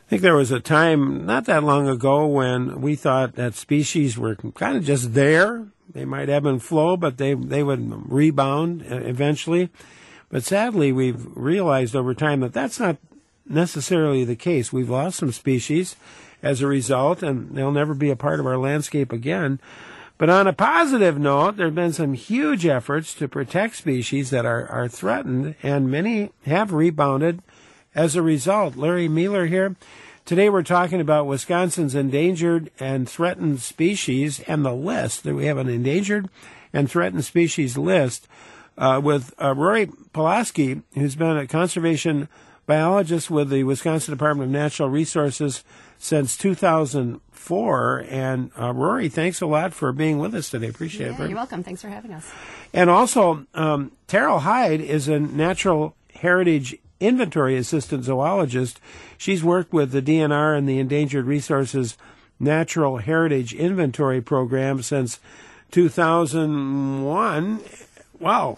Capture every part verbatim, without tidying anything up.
think there was a time not that long ago when we thought that species were kind of just there. They might ebb and flow, but they they would rebound eventually. But sadly, we've realized over time that that's not necessarily the case. We've lost some species as a result, and they'll never be a part of our landscape again. But on a positive note, there have been some huge efforts to protect species that are, are threatened, and many have rebounded as a result. Larry Mueller here. Today we're talking about Wisconsin's endangered and threatened species and the list. We have an endangered and threatened species list uh, with uh, Rory Pulaski, who's been a conservation biologist with the Wisconsin Department of Natural Resources since two thousand four. And uh, Rory, thanks a lot for being with us today. Appreciate yeah, it. You're welcome. Thanks for having us. And also, um, Terrell Hyde is a Natural Heritage Inventory Assistant Zoologist. She's worked with the D N R and the Endangered Resources Natural Heritage Inventory Program since two thousand one. Wow.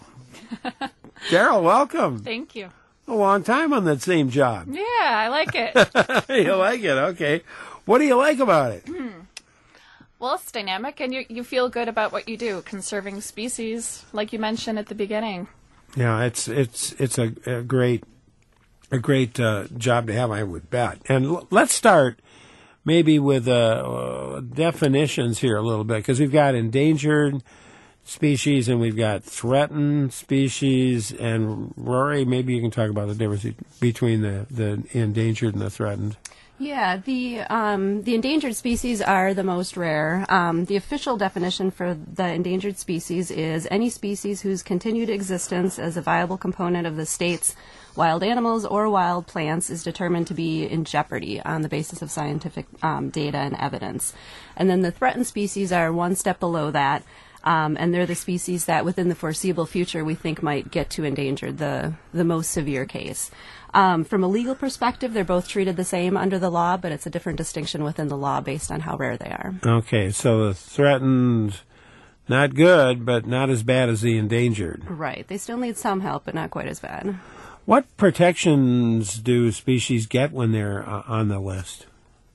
Terrell, welcome. Thank you. A long time on that same job. Yeah, I like it. You like it, okay. What do you like about it? Hmm. Well, it's dynamic, and you you feel good about what you do, conserving species, like you mentioned at the beginning. Yeah, it's it's it's a, a great a great uh, job to have, I would bet. And l- let's start maybe with uh, uh, definitions here a little bit, because we've got endangered species and we've got threatened species. And Rory, maybe you can talk about the difference between the, the endangered and the threatened. Yeah, the um, the endangered species are the most rare. Um, the official definition for the endangered species is any species whose continued existence as a viable component of the state's wild animals or wild plants is determined to be in jeopardy on the basis of scientific um, data and evidence. And then the threatened species are one step below that. Um, and they're the species that within the foreseeable future we think might get to endangered, the, the most severe case. Um, from a legal perspective, they're both treated the same under the law, but it's a different distinction within the law based on how rare they are. Okay, so the threatened, not good, but not as bad as the endangered. Right. They still need some help, but not quite as bad. What protections do species get when they're uh, on the list?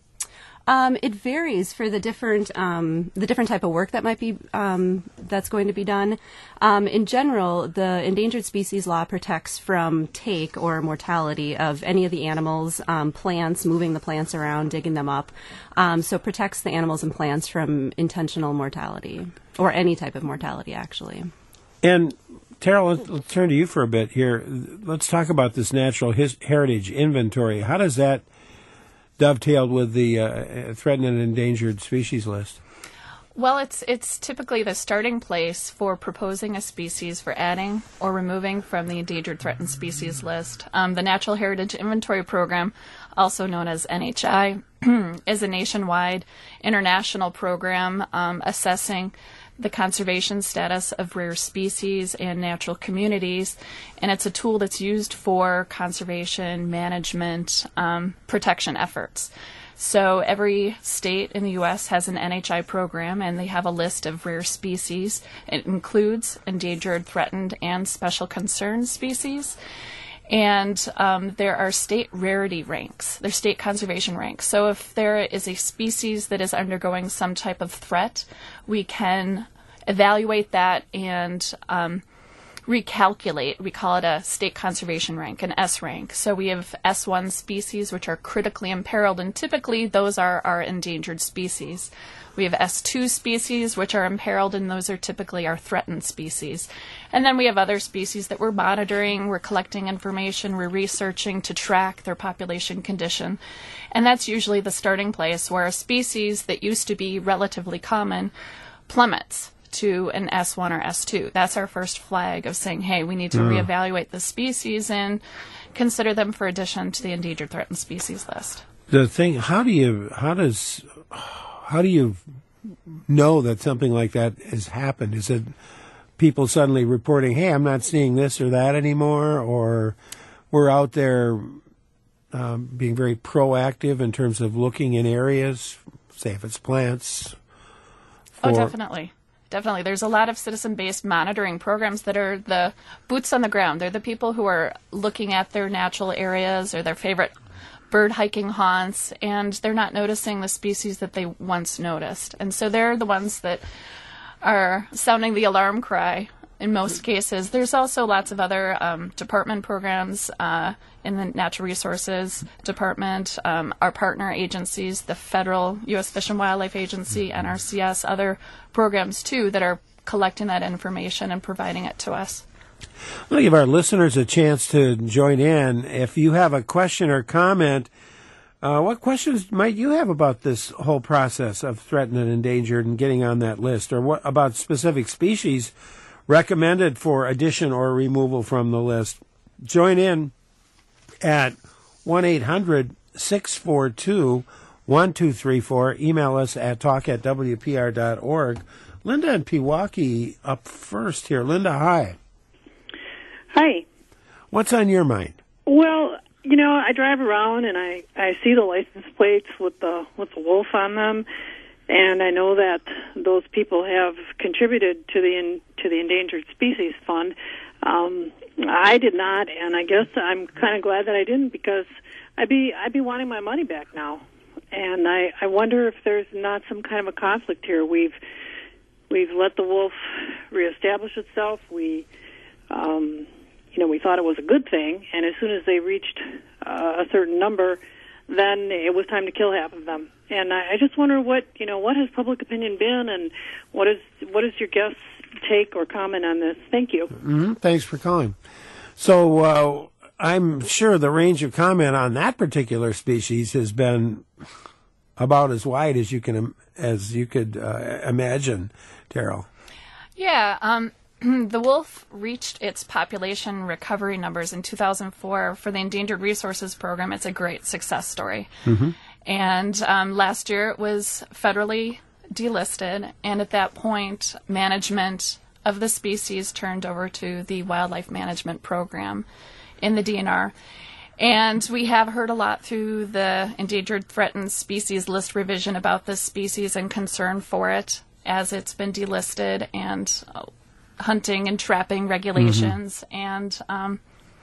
Um, it varies for the different um, the different type of work that might be um, that's going to be done. Um, in general, the endangered species law protects from take or mortality of any of the animals, um, plants, moving the plants around, digging them up. Um, so it protects the animals and plants from intentional mortality or any type of mortality, actually. And Terrell, let's, let's turn to you for a bit here. Let's talk about this natural his- heritage inventory. How does that dovetailed with the uh, threatened and endangered species list? Well, it's it's typically the starting place for proposing a species for adding or removing from the endangered threatened species list. Um, the Natural Heritage Inventory Program, also known as N H I, is a nationwide international program um, assessing the conservation status of rare species and natural communities, and it's a tool that's used for conservation, management, um, protection efforts. So every state in the U S has an N H I program, and they have a list of rare species. It includes endangered, threatened, and special concern species. And um, there are state rarity ranks. There's state conservation ranks. So if there is a species that is undergoing some type of threat, we can evaluate that and um, recalculate. We call it a state conservation rank, an S rank. So we have S one species, which are critically imperiled, and typically those are our endangered species. We have S two species, which are imperiled, and those are typically our threatened species. And then we have other species that we're monitoring, we're collecting information, we're researching to track their population condition. And that's usually the starting place where a species that used to be relatively common plummets to an S one or S two. That's our first flag of saying, hey, we need to mm. reevaluate the species and consider them for addition to the endangered threatened species list. The thing, how do you, how does, how do you know that something like that has happened? Is it people suddenly reporting, hey, I'm not seeing this or that anymore, or we're out there um, being very proactive in terms of looking in areas, say if it's plants? For... Oh, definitely. Definitely. There's a lot of citizen-based monitoring programs that are the boots on the ground. They're the people who are looking at their natural areas or their favorite bird hiking haunts, and they're not noticing the species that they once noticed. And so they're the ones that are sounding the alarm cry in most cases. There's also lots of other um, department programs uh, in the Natural Resources Department, um, our partner agencies, the federal U S Fish and Wildlife Agency, N R C S, other programs too that are collecting that information and providing it to us. I'm going to give our listeners a chance to join in. If you have a question or comment, uh, what questions might you have about this whole process of threatened and endangered and getting on that list, or what about specific species recommended for addition or removal from the list? Join in at one eight hundred six four two one two three four. Email us at talk at w p r dot org. Linda in Pewaukee up first here. Linda, hi. Hi. What's on your mind? Well, you know, I drive around and I, I see the license plates with the with the wolf on them, and I know that those people have contributed to the in, to the Endangered Species Fund. Um, I did not, and I guess I'm kind of glad that I didn't, because I'd be I'd be wanting my money back now, and I, I wonder if there's not some kind of a conflict here. We've we've let the wolf reestablish itself. We um, you know we thought it was a good thing, and as soon as they reached uh, a certain number, then it was time to kill half of them. And I, I just wonder what you know what has public opinion been, and what is what is your guess? Take or comment on this. Thank you. Mm-hmm. Thanks for calling. So uh, I'm sure the range of comment on that particular species has been about as wide as you can as you could uh, imagine, Terrell. Yeah, um, the wolf reached its population recovery numbers in two thousand four for the Endangered Resources Program. It's a great success story. Mm-hmm. And um, last year it was federally delisted, and at that point, management of the species turned over to the Wildlife Management Program in the D N R. And we have heard a lot through the Endangered Threatened Species List revision about this species and concern for it as it's been delisted, and uh, hunting and trapping regulations. Mm-hmm. And um,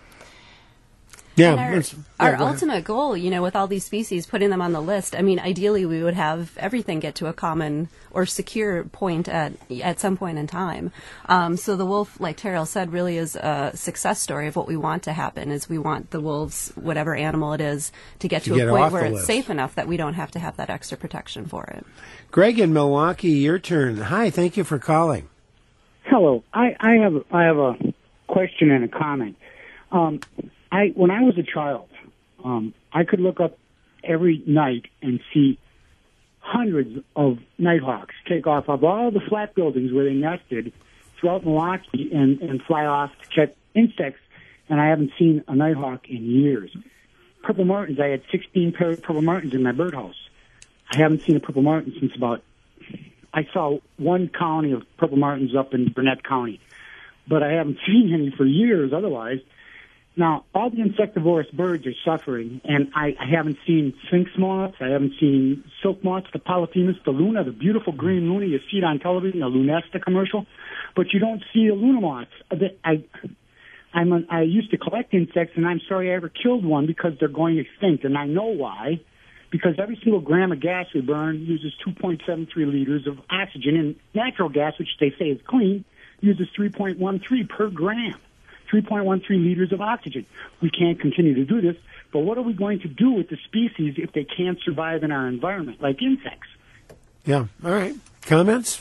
Yeah, And our, yeah, our go ultimate ahead. goal, you know, with all these species, putting them on the list, I mean, ideally we would have everything get to a common or secure point at at some point in time. Um, so the wolf, like Terrell said, really is a success story of what we want to happen, is we want the wolves, whatever animal it is, to get to, To get a off point where the it's list. safe enough that we don't have to have that extra protection for it. Greg in Milwaukee, your turn. Hi, thank you for calling. Hello. I, I have I have a question and a comment. Um, I when I was a child, um, I could look up every night and see hundreds of nighthawks take off of all the flat buildings where they nested throughout Milwaukee and, and fly off to catch insects, and I haven't seen a nighthawk in years. Purple martins, I had sixteen pairs of purple martins in my birdhouse. I haven't seen a purple martin since about, I saw one colony of purple martins up in Burnett County, but I haven't seen any for years otherwise. Now, all the insectivorous birds are suffering, and I, I haven't seen sphinx moths, I haven't seen silk moths, the polyphemus, the luna, the beautiful green luna. You see it on television, the Lunesta commercial, but you don't see the luna moths. I, I'm a, I used to collect insects, and I'm sorry I ever killed one because they're going extinct, and I know why. Because every single gram of gas we burn uses two point seven three liters of oxygen, and natural gas, which they say is clean, uses three point one three per gram. three point one three liters of oxygen. We can't continue to do this, but what are we going to do with the species if they can't survive in our environment, like insects? Yeah, all right. Comments?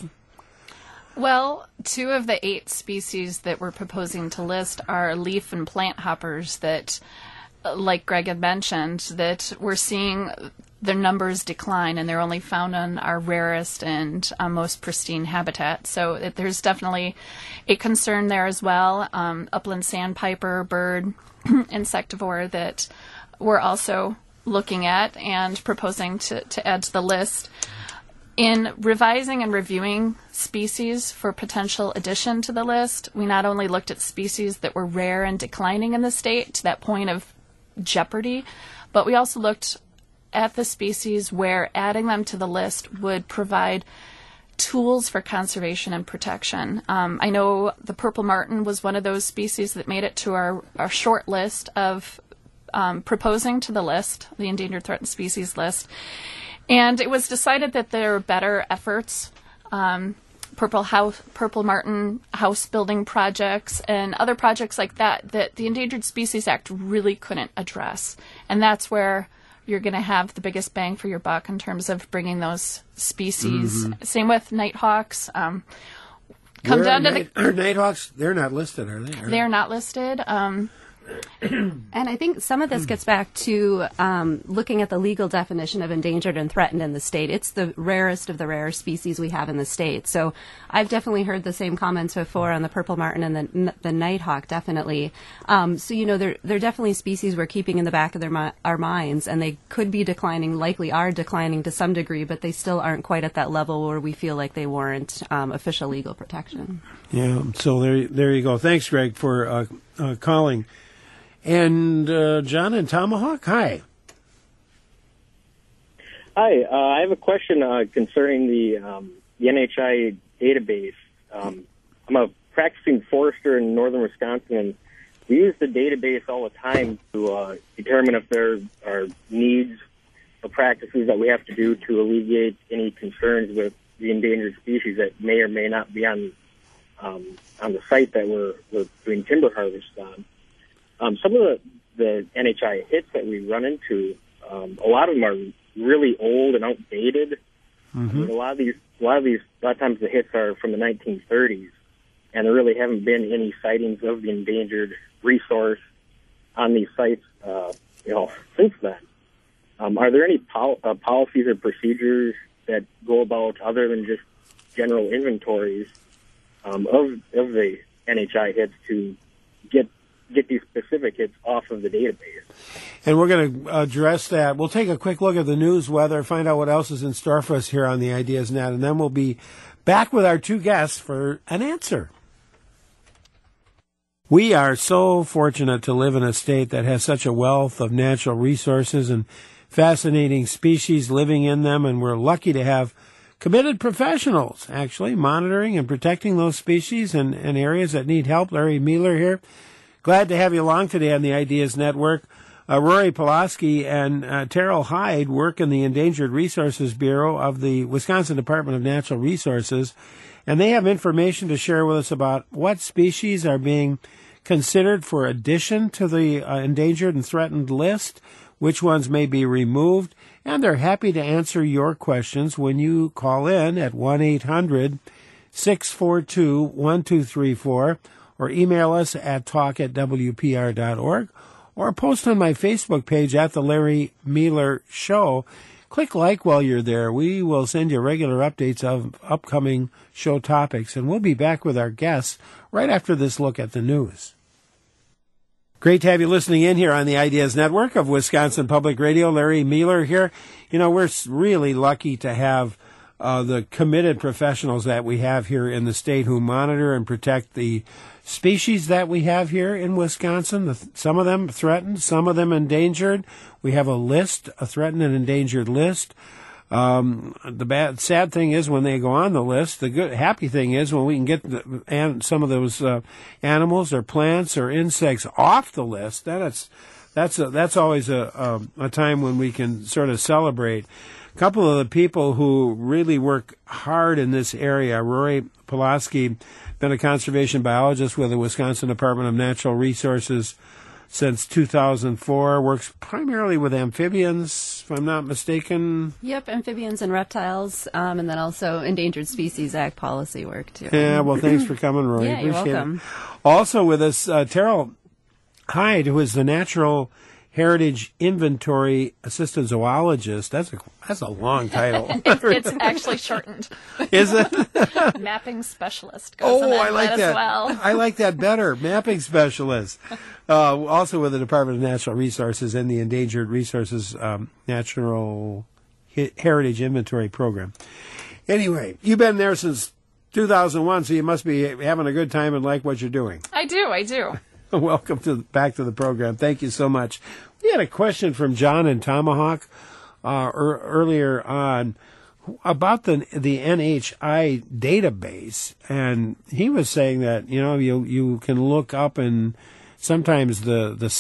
Well, two of the eight species that we're proposing to list are leaf and plant hoppers that, like Greg had mentioned, that we're seeing their numbers decline, and they're only found on our rarest and uh, most pristine habitat. So it, there's definitely a concern there as well. Um, upland sandpiper, bird, insectivore that we're also looking at and proposing to, to add to the list. In revising and reviewing species for potential addition to the list, we not only looked at species that were rare and declining in the state to that point of jeopardy, but we also looked at the species where adding them to the list would provide tools for conservation and protection. Um, I know the purple martin was one of those species that made it to our, our short list of um, proposing to the list, the endangered threatened species list. And it was decided that there are better efforts, um, purple house, purple martin house building projects and other projects like that, that the Endangered Species Act really couldn't address. And that's where you're going to have the biggest bang for your buck in terms of bringing those species. Mm-hmm. Same with nighthawks. Um, come Where down to night, the are nighthawks. They're not listed, are they? Are they're not listed. Um, And I think some of this gets back to um, looking at the legal definition of endangered and threatened in the state. It's the rarest of the rare species we have in the state. So I've definitely heard the same comments before on the purple martin and the the nighthawk, definitely. Um, so, you know, they're, they're definitely species we're keeping in the back of their mi- our minds, and they could be declining, likely are declining to some degree, but they still aren't quite at that level where we feel like they warrant um, official legal protection. Yeah, so there, there you go. Thanks, Greg, for uh, uh, calling. And uh, John in Tomahawk, hi. Hi, uh, I have a question uh, concerning the, um, the N H I database. Um, I'm a practicing forester in northern Wisconsin, and we use the database all the time to uh, determine if there are needs or practices that we have to do to alleviate any concerns with the endangered species that may or may not be on um, on the site that we're, we're doing timber harvest on. Um, some of the, the N H I hits that we run into, um, a lot of them are really old and outdated. Mm-hmm. I mean, a lot of these, a lot of these, a lot of times the hits are from the nineteen thirties, and there really haven't been any sightings of the endangered resource on these sites, uh, you know, since then. Um, are there any pol- uh, policies or procedures that go about other than just general inventories um, of of the N H I hits to get get these specific hits off of the database? And we're going to address that. We'll take a quick look at the news, weather, find out what else is in store for us here on the Ideas Net, and then we'll be back with our two guests for an answer. We are so fortunate to live in a state that has such a wealth of natural resources and fascinating species living in them, and we're lucky to have committed professionals actually monitoring and protecting those species and, and areas that need help. Larry Mueller here. Glad to have you along today on the Ideas Network. Uh, Rory Pulaski and uh, Terrell Hyde work in the Endangered Resources Bureau of the Wisconsin Department of Natural Resources, and they have information to share with us about what species are being considered for addition to the uh, endangered and threatened list, which ones may be removed, and they're happy to answer your questions when you call in at one eight hundred six four two one two three four. or email us at talk at w p r dot org, or post on my Facebook page at The Larry Mueller Show. Click like while you're there. We will send you regular updates of upcoming show topics, and we'll be back with our guests right after this look at the news. Great to have you listening in here on the Ideas Network of Wisconsin Public Radio. Larry Mueller here. You know, we're really lucky to have uh, the committed professionals that we have here in the state who monitor and protect the species that we have here in Wisconsin. The, some of them threatened, some of them endangered. We have a list, a threatened and endangered list. Um, the bad, sad thing is when they go on the list. The good, happy thing is when we can get the, and some of those uh, animals or plants or insects off the list. Then it's that's a, that's always a, a a time when we can sort of celebrate. A couple of the people who really work hard in this area, Rory Pulaski, been a conservation biologist with the Wisconsin Department of Natural Resources since two thousand four, works primarily with amphibians, if I'm not mistaken. Yep, amphibians and reptiles, um, and then also Endangered Species Act policy work, too. Yeah, well, thanks for coming, Roy. Yeah, you're Appreciate welcome. it. Also with us, uh, Terrell Hyde, who is the Natural Heritage Inventory Assistant Zoologist. That's a that's a long title. it's, it's actually shortened. Is it? Mapping specialist goes Oh, on I like that that. as well. I like that better. Mapping specialist. Uh, also with the Department of Natural Resources and the Endangered Resources um, Natural Heritage Inventory Program. Anyway, you've been there since two thousand one, so you must be having a good time and like what you're doing. I do, I do. Welcome to back to the program. Thank you so much. We had a question from John in Tomahawk uh, er, earlier on about the the N H I database, and he was saying that you know you you can look up and sometimes the, the,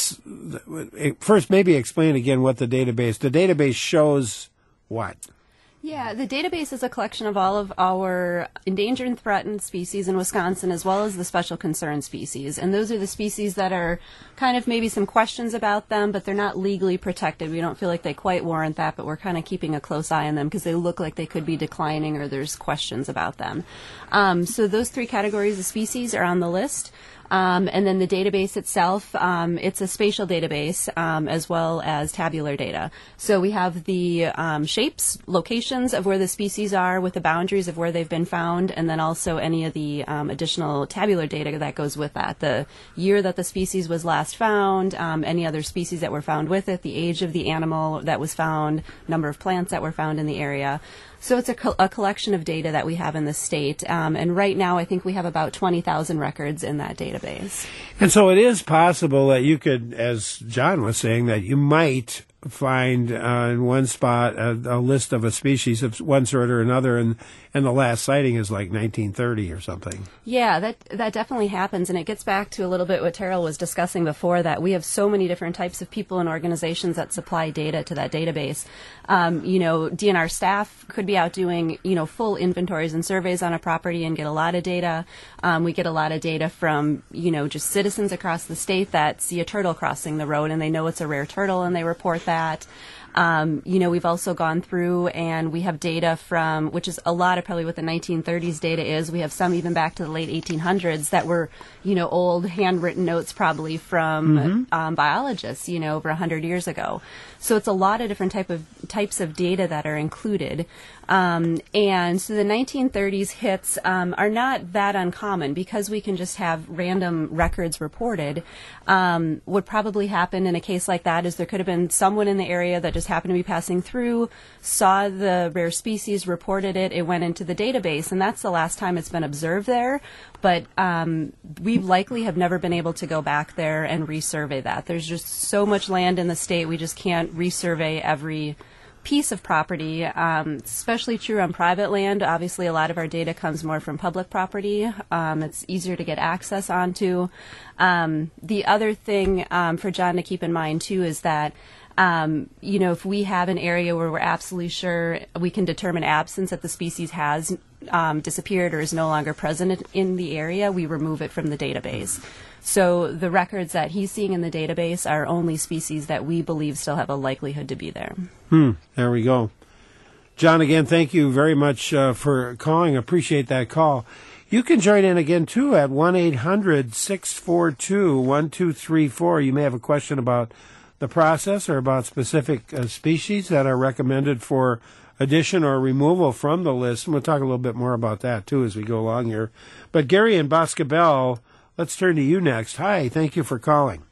the first maybe explain again what the database, the database shows what? Yeah, the database is a collection of all of our endangered and threatened species in Wisconsin, as well as the special concern species. And those are the species that are kind of maybe some questions about them, but they're not legally protected. We don't feel like they quite warrant that, but we're kind of keeping a close eye on them because they look like they could be declining or there's questions about them. Um, so those three categories of species are on the list. Um, and then the database itself, um, it's a spatial database um, as well as tabular data. So we have the um, shapes, locations of where the species are with the boundaries of where they've been found, and then also any of the um, additional tabular data that goes with that. The year that the species was last found, um, any other species that were found with it, the age of the animal that was found, number of plants that were found in the area. So it's a, co- a collection of data that we have in the state. Um, and right now, I think we have about twenty thousand records in that database. And so it is possible that you could, as John was saying, that you might find uh, in one spot a, a list of a species of one sort or another, and, and the last sighting is like nineteen thirty or something. Yeah, that that definitely happens, and it gets back to a little bit what Terrell was discussing before, that we have so many different types of people and organizations that supply data to that database. Um, you know, D N R staff could be out doing, you know, full inventories and surveys on a property and get a lot of data. Um, we get a lot of data from, you know, just citizens across the state that see a turtle crossing the road and they know it's a rare turtle and they report that. Um, you know, we've also gone through and we have data from, which is a lot of probably what the nineteen thirties data is. We have some even back to the late eighteen hundreds that were, you know, old handwritten notes probably from mm-hmm. um, biologists, you know, over one hundred years ago. So it's a lot of different type of types of data that are included. Um, and so the nineteen thirties hits um, are not that uncommon because we can just have random records reported. Um, what probably happened in a case like that is there could have been someone in the area that just happened to be passing through, saw the rare species, reported it, it went into the database, and that's the last time it's been observed there. But um, we likely have never been able to go back there and resurvey that. There's just so much land in the state, we just can't resurvey every piece of property, um, especially true on private land. Obviously, a lot of our data comes more from public property. Um, it's easier to get access onto. Um, the other thing um, for John to keep in mind, too, is that Um, you know, if we have an area where we're absolutely sure we can determine absence, that the species has um, disappeared or is no longer present in the area, we remove it from the database. So the records that he's seeing in the database are only species that we believe still have a likelihood to be there. Hmm. There we go. John, again, thank you very much uh, for calling. Appreciate that call. You can join in again, too, at one eight hundred six four two one two three four. You may have a question about the process or about specific uh, species that are recommended for addition or removal from the list. And we'll talk a little bit more about that, too, as we go along here. But Gary in Boscobel, let's turn to you next. Hi, thank you for calling.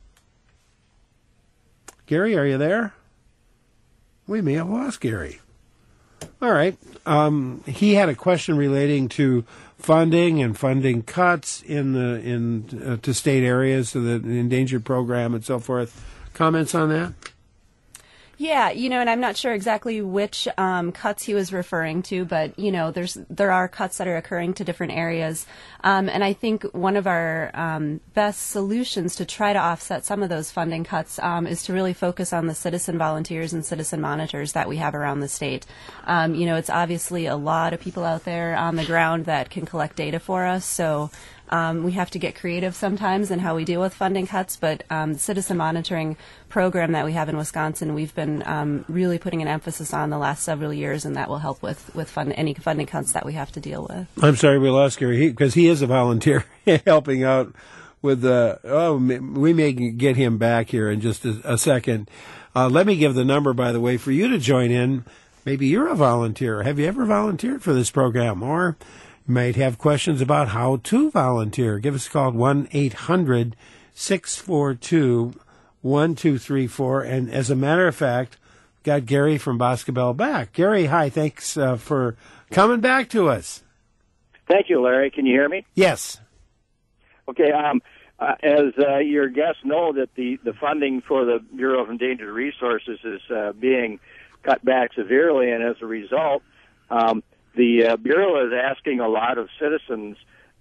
Gary, are you there? We may have lost Gary. All right. Um, he had a question relating to funding and funding cuts in the in uh, to state areas, so the endangered program and so forth. Comments on that? Yeah, you know, and I'm not sure exactly which um, cuts he was referring to, but, you know, there's there are cuts that are occurring to different areas. Um, and I think one of our um, best solutions to try to offset some of those funding cuts um, is to really focus on the citizen volunteers and citizen monitors that we have around the state. Um, you know, it's obviously a lot of people out there on the ground that can collect data for us, so Um, we have to get creative sometimes in how we deal with funding cuts, but um, the citizen monitoring program that we have in Wisconsin, we've been um, really putting an emphasis on the last several years, and that will help with, with fund, any funding cuts that we have to deal with. I'm sorry we lost Gary, because he, he is a volunteer helping out with the, oh, we may get him back here in just a, a second. Uh, let me give the number, by the way, for you to join in. Maybe you're a volunteer. Have you ever volunteered for this program? Or you might have questions about how to volunteer. Give us a call at one eight hundred six four two one two three four. And as a matter of fact, got Gary from Boscobel back. Gary, hi. Thanks uh, for coming back to us. Thank you, Larry. Can you hear me? Yes. Okay. Um, uh, as uh, your guests know, that the, the funding for the Bureau of Endangered Resources is uh, being cut back severely, and as a result, um, the uh, Bureau is asking a lot of citizens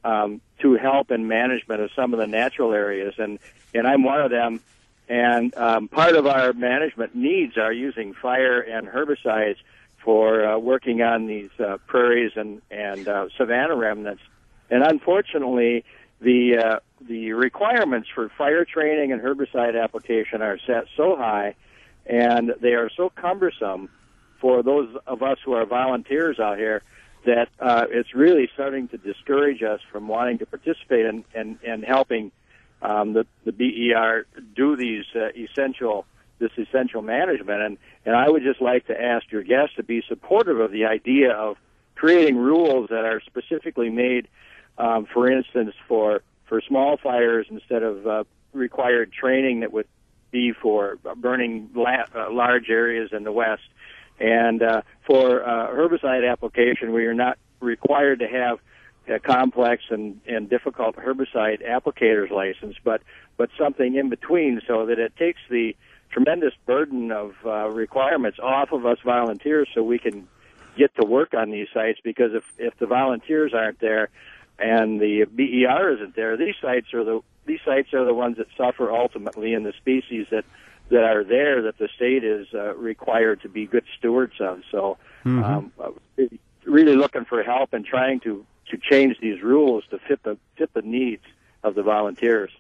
um, to help in management of some of the natural areas, and and I'm one of them. And um, part of our management needs are using fire and herbicides for uh, working on these uh, prairies and and uh, savanna remnants. And unfortunately, the uh, the requirements for fire training and herbicide application are set so high, and they are so cumbersome for those of us who are volunteers out here that uh, it's really starting to discourage us from wanting to participate in, in, in helping um, the, the B E R do these uh, essential this essential management. And, and I would just like to ask your guests to be supportive of the idea of creating rules that are specifically made, um, for instance, for, for small fires instead of uh, required training that would be for burning la- uh, large areas in the West. And uh, for uh, herbicide application, we are not required to have a complex and, and difficult herbicide applicator's license, but, but something in between so that it takes the tremendous burden of uh, requirements off of us volunteers so we can get to work on these sites, because if, if the volunteers aren't there and the B E R isn't there, these sites are the these sites are the ones that suffer ultimately, in the species that that are there that the state is uh, required to be good stewards of. So mm-hmm. um, really looking for help and trying to, to change these rules to fit the fit the needs of the volunteers.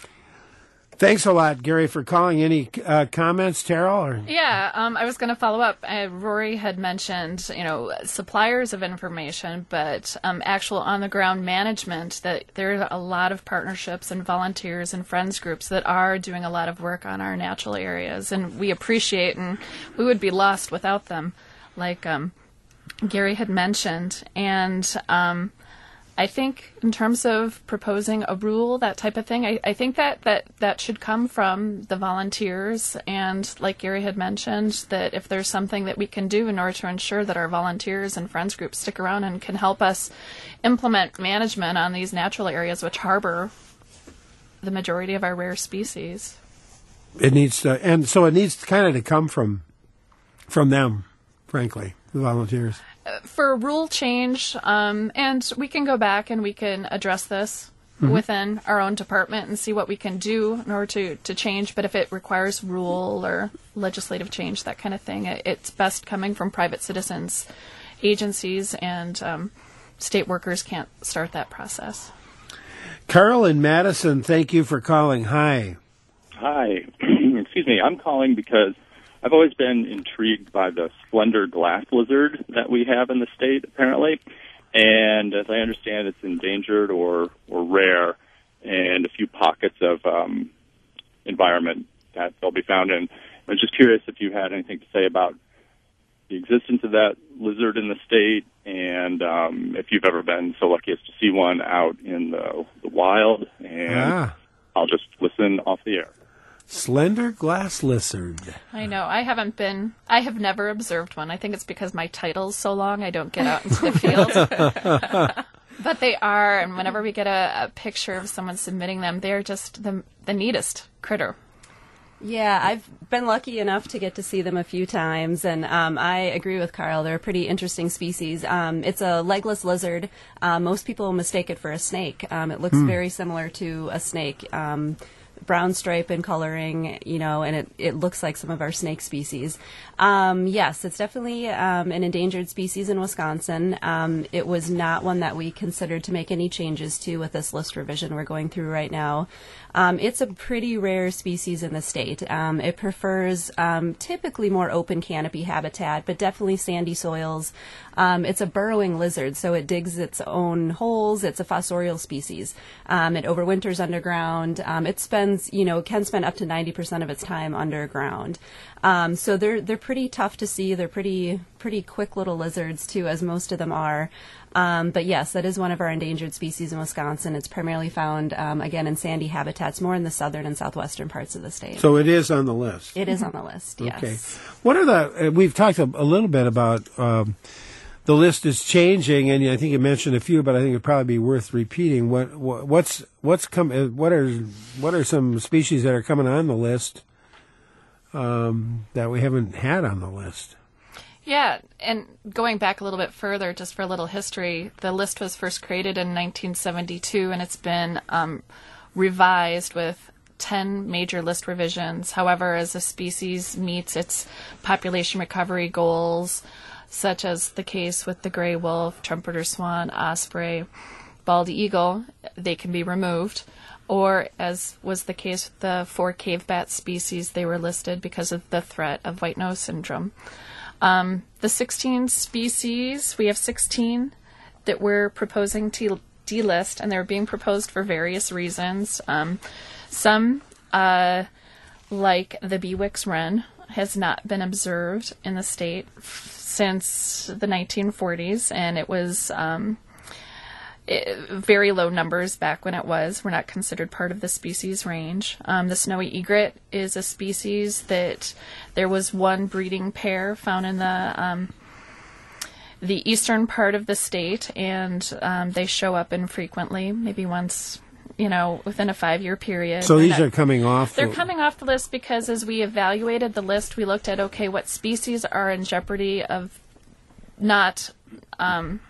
Thanks a lot, Gary, for calling. Any uh, comments, Terrell? Or? Yeah, um, I was going to follow up. Uh, Rory had mentioned, you know, suppliers of information, but um, actual on-the-ground management, that there are a lot of partnerships and volunteers and friends groups that are doing a lot of work on our natural areas, and we appreciate, and we would be lost without them, like um, Gary had mentioned. And um I think in terms of proposing a rule, that type of thing, I, I think that, that that should come from the volunteers. And like Gary had mentioned, that if there's something that we can do in order to ensure that our volunteers and friends groups stick around and can help us implement management on these natural areas which harbor the majority of our rare species. It needs to, and so it needs kind of to come from from them, frankly, the volunteers. For rule change, um, and we can go back and we can address this mm-hmm. within our own department and see what we can do in order to, to change. But if it requires rule or legislative change, that kind of thing, it, it's best coming from private citizens, agencies, and um, state workers can't start that process. Carl in Madison, thank you for calling. Hi. Hi. Excuse me. I'm calling because I've always been intrigued by the slender glass lizard that we have in the state, apparently. And as I understand, it's endangered or, or rare, and a few pockets of um, environment that they'll be found in. I was just curious if you had anything to say about the existence of that lizard in the state, and um, if you've ever been so lucky as to see one out in the, the wild. And ah. I'll just listen off the air. Slender glass lizard. I know. I haven't been, I have never observed one. I think it's because my title's so long, I don't get out into the field. But they are, and whenever we get a, a picture of someone submitting them, they're just the, the neatest critter. Yeah, I've been lucky enough to get to see them a few times, and um, I agree with Carl. They're a pretty interesting species. Um, it's a legless lizard. Uh, most people mistake it for a snake. Um, it looks hmm. very similar to a snake. Um, brown stripe in coloring, you know, and it, it looks like some of our snake species. Um, yes, it's definitely um, an endangered species in Wisconsin. Um, it was not one that we considered to make any changes to with this list revision we're going through right now. Um, it's a pretty rare species in the state. Um, it prefers um, typically more open canopy habitat, but definitely sandy soils. Um, it's a burrowing lizard, so it digs its own holes. It's a fossorial species. Um, it overwinters underground. Um, it spends, you know, can spend up to ninety percent of its time underground. Um, so they're they're pretty tough to see. They're pretty pretty quick little lizards too, as most of them are. Um, but yes, that is one of our endangered species in Wisconsin. It's primarily found um, again in sandy habitats, more in the southern and southwestern parts of the state. So it is on the list. It is on the list. Yes. Okay. What are the? Uh, we've talked a, a little bit about. Um, The list is changing, and I think you mentioned a few, but I think it'd probably be worth repeating. What, what what's what's come? What are what are some species that are coming on the list um, that we haven't had on the list? Yeah, and going back a little bit further, just for a little history, the list was first created in nineteen seventy-two, and it's been um, revised with ten major list revisions. However, as a species meets its population recovery goals, such as the case with the gray wolf, trumpeter swan, osprey, bald eagle, they can be removed. Or, as was the case with the four cave bat species, they were listed because of the threat of white nose syndrome. Um, the sixteen species, we have sixteen that we're proposing to delist, and they're being proposed for various reasons. Um, some, uh, like the Bewick's wren, has not been observed in the state f- since the nineteen forties, and it was um, it, very low numbers back when it was. We're not considered part of the species range. Um, the snowy egret is a species that there was one breeding pair found in the um, the eastern part of the state, and um, they show up infrequently, maybe once, you know, within a five-year period. So these not, are coming off? They're the... coming off the list because as we evaluated the list, we looked at, okay, what species are in jeopardy of not um,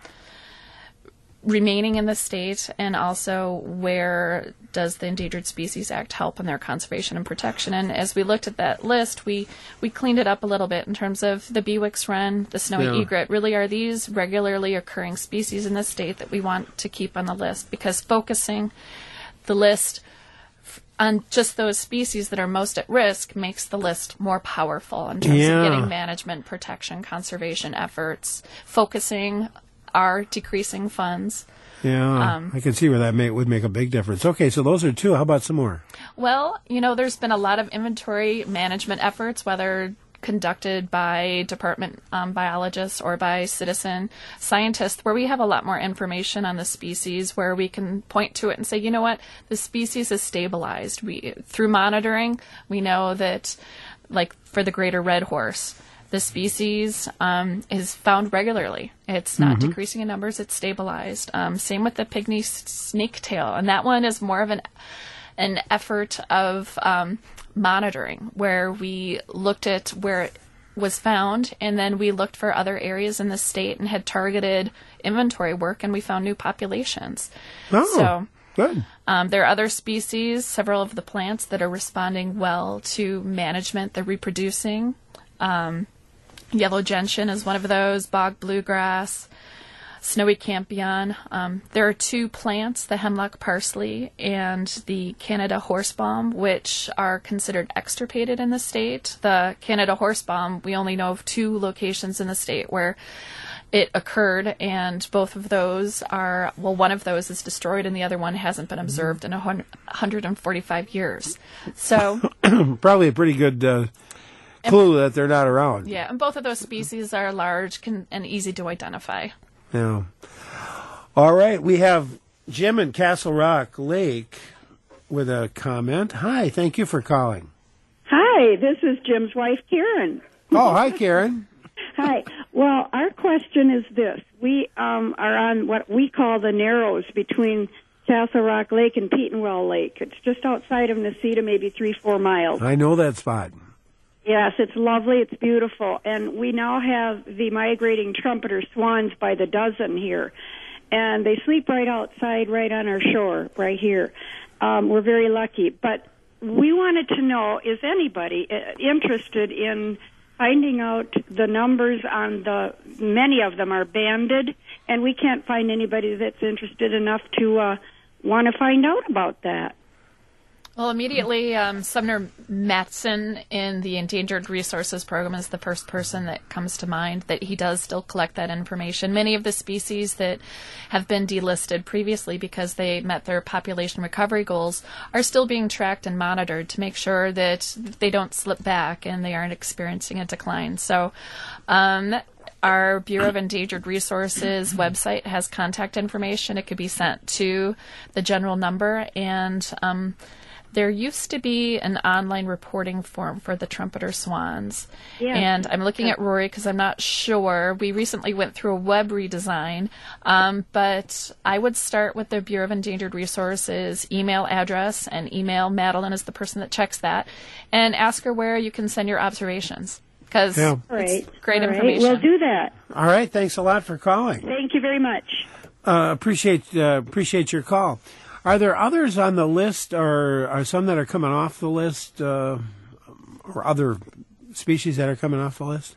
remaining in the state, and also where does the Endangered Species Act help in their conservation and protection. And as we looked at that list, we, we cleaned it up a little bit in terms of the Bewick's wren, the snowy Yeah. egret. Really, are these regularly occurring species in the state that we want to keep on the list? Because focusing the list f- on just those species that are most at risk makes the list more powerful in terms Yeah. of getting management, protection, conservation efforts, focusing our decreasing funds. Yeah, Um, I can see where that may, would make a big difference. Okay, so those are two. How about some more? Well, you know, there's been a lot of inventory management efforts, whether conducted by department um, biologists or by citizen scientists, where we have a lot more information on the species, where we can point to it and say, you know what, the species is stabilized. We, through monitoring, we know that, like for the greater red horse, the species um, is found regularly. It's not Mm-hmm. decreasing in numbers, it's stabilized. Um, same with the pygmy s- snaketail, and that one is more of an an effort of um, monitoring, where we looked at where it was found, and then we looked for other areas in the state and had targeted inventory work, and we found new populations. Oh, So good. um, there are other species, several of the plants that are responding well to management. They're reproducing. Um, yellow gentian is one of those, bog bluegrass, snowy campion. Um, there are two plants, the hemlock parsley and the Canada horsebalm, which are considered extirpated in the state. The Canada horsebalm, we only know of two locations in the state where it occurred, and both of those are, well, one of those is destroyed and the other one hasn't been observed in one hundred forty-five years. So, Probably a pretty good uh, clue that they're not around. yeah, and both of those species are large can, and easy to identify. Yeah. All right, we have Jim in Castle Rock Lake with a comment. Hi, thank you for calling. Hi, this is Jim's wife, Karen. Oh, hi, Karen. Hi. Well, our question is this. We um, are on what we call the Narrows between Castle Rock Lake and Petenwell Lake. It's just outside of Necedah, maybe three, four miles. I know that spot. Yes, it's lovely. It's beautiful. And we now have the migrating trumpeter swans by the dozen here. And they sleep right outside, right on our shore, right here. Um, we're very lucky. But we wanted to know, is anybody uh, interested in finding out the numbers on the, many of them are banded, and we can't find anybody that's interested enough to uh, want to find out about that. Well, immediately, um, Sumner Matson in the Endangered Resources Program is the first person that comes to mind, that he does still collect that information. Many of the species that have been delisted previously because they met their population recovery goals are still being tracked and monitored to make sure that they don't slip back and they aren't experiencing a decline. So, um, our Bureau of Endangered Resources website has contact information. It could be sent to the general number, and um, there used to be an online reporting form for the trumpeter swans. Yeah. And I'm looking at Rory because I'm not sure. We recently went through a web redesign, um, but I would start with the Bureau of Endangered Resources email address and email Madeline as the person that checks that, and ask her where you can send your observations. because Yeah. All right. it's great All right. information. We'll do that. All right. Thanks a lot for calling. Thank you very much. Uh, appreciate uh, appreciate your call. Are there others on the list, or are some that are coming off the list, uh, or other species that are coming off the list?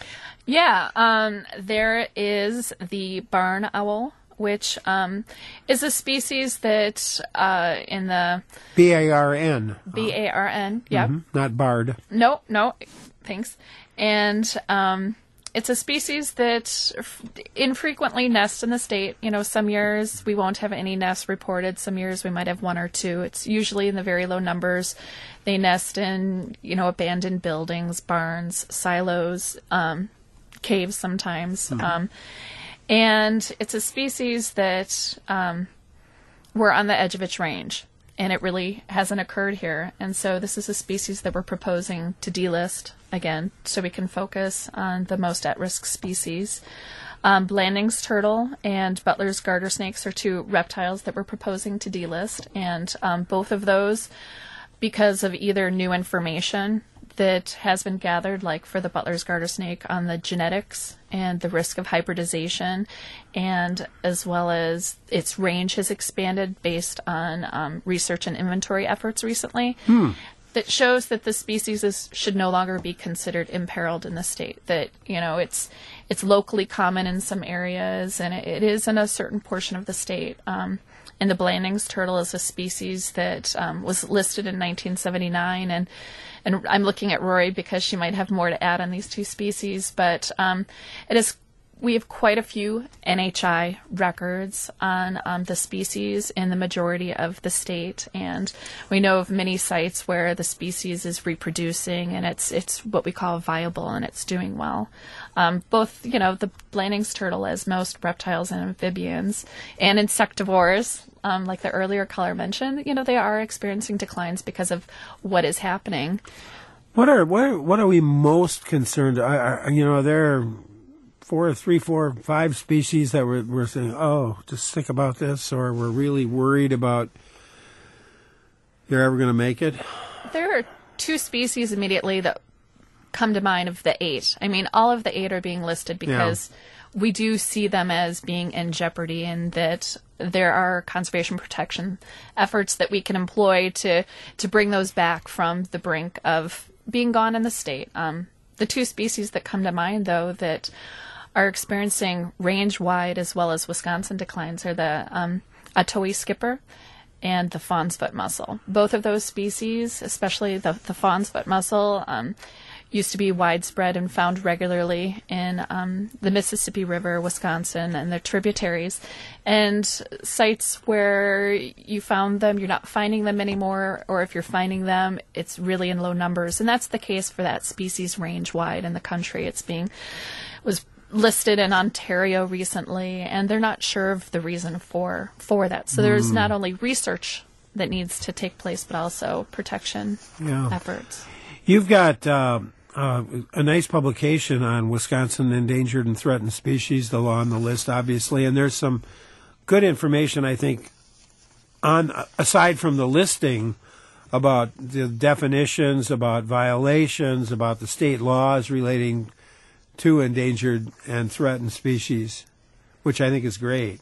Yeah, um, there is the barn owl, which um, is a species that uh, in the B A R N. B A R N, yeah. Mhm, not Bard. No, no, thanks. And um, it's a species that f- infrequently nests in the state. You know, some years we won't have any nests reported. Some years we might have one or two. It's usually in the very low numbers. They nest in, you know, abandoned buildings, barns, silos, um, caves sometimes. Mm-hmm. Um, and it's a species that um, we're on the edge of its range. And it really hasn't occurred here. And so this is a species that we're proposing to delist again, so we can focus on the most at-risk species. Um, Blanding's turtle and Butler's garter snakes are two reptiles that we're proposing to delist. And um, both of those, because of either new information that has been gathered, like for the Butler's garter snake, on the genetics and the risk of hybridization, and as well as its range has expanded based on um, research and inventory efforts recently, hmm. that shows that the species is, should no longer be considered imperiled in the state. That, you know, it's it's locally common in some areas, and it, it is in a certain portion of the state. Um, and the Blanding's turtle is a species that um, was listed in nineteen seventy-nine, and And I'm looking at Rory because she might have more to add on these two species, but um, it is. We have quite a few N H I records on um, the species in the majority of the state, and we know of many sites where the species is reproducing, and it's it's what we call viable, and it's doing well. Um, both, you know, the Blanding's turtle, as most reptiles and amphibians and insectivores, um, like the earlier caller mentioned, you know, they are experiencing declines because of what is happening. What are what are, what are we most concerned? I, I, you know, there are four, three, four, five species that we're, we're saying, oh, just think about this, or we're really worried about you're ever going to make it. There are two species immediately that come to mind of the eight. I mean, all of the eight are being listed because yeah. we do see them as being in jeopardy, and that there are conservation protection efforts that we can employ to, to bring those back from the brink of being gone in the state. Um, the two species that come to mind, though, that are experiencing range-wide as well as Wisconsin declines are the um, Ottoe skipper and the fawn's foot mussel. Both of those species, especially the, the fawn's foot mussel, um, used to be widespread and found regularly in um, the Mississippi River, Wisconsin, and their tributaries. And sites where you found them, you're not finding them anymore, or if you're finding them, it's really in low numbers. And that's the case for that species range-wide in the country. It's being was listed in Ontario recently, and they're not sure of the reason for for that. So there's mm. not only research that needs to take place, but also protection yeah. efforts. You've got uh, uh, a nice publication on Wisconsin endangered and threatened species, the law on the list, obviously, and there's some good information, I think, on aside from the listing, about the definitions, about violations, about the state laws relating to endangered and threatened species, which I think is great.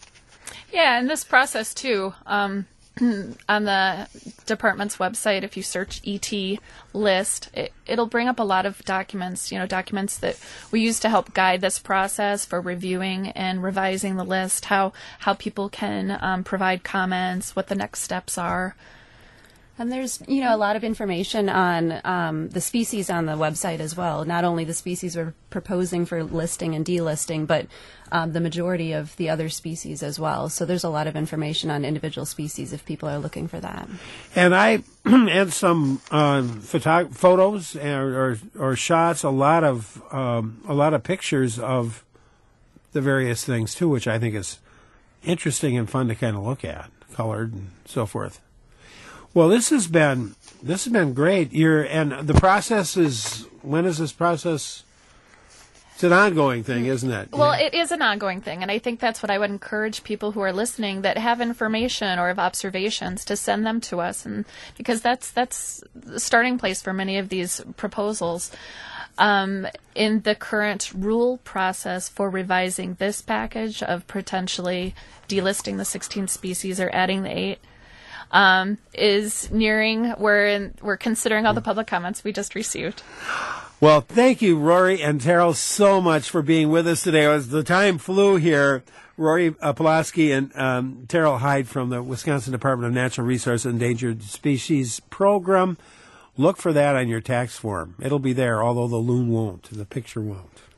Yeah, and this process, too, um, on the department's website, if you search E T list, it, it'll bring up a lot of documents, you know, documents that we use to help guide this process for reviewing and revising the list, how, how people can um, provide comments, what the next steps are. And there's, you know, a lot of information on um, the species on the website as well. Not only the species we're proposing for listing and delisting, but um, the majority of the other species as well. So there's a lot of information on individual species if people are looking for that. And I and some uh, photo- photos or, or or shots, a lot of um, a lot of pictures of the various things too, which I think is interesting and fun to kind of look at, colored and so forth. Well, this has been this has been great. You're and the process is when is this process? It's an ongoing thing, isn't it? Well, yeah. It is an ongoing thing, and I think that's what I would encourage people who are listening that have information or have observations to send them to us, and because that's that's the starting place for many of these proposals. Um, in the current rule process for revising this package of potentially delisting the sixteen species or adding the eight, um, is nearing. We're in, we're considering all the public comments we just received. Well, thank you, Rory and Terrell, so much for being with us today. As the time flew here, Rory uh, Pulaski and um, Terrell Hyde from the Wisconsin Department of Natural Resources Endangered Species Program. Look for that on your tax form. It'll be there, although the loon won't, the picture won't.